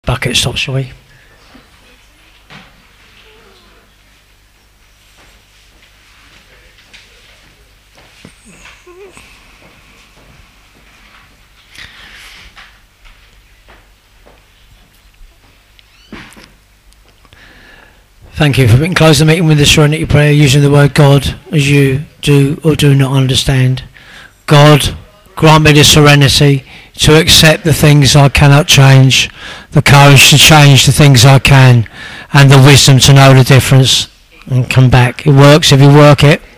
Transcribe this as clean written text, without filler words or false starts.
Bucket stop, shall we? Thank you for closing the meeting with the Serenity Prayer using the word God as you do or do not understand. God, grant me the serenity to accept the things I cannot change, the courage to change the things I can, and the wisdom to know the difference and come back. It works if you work it.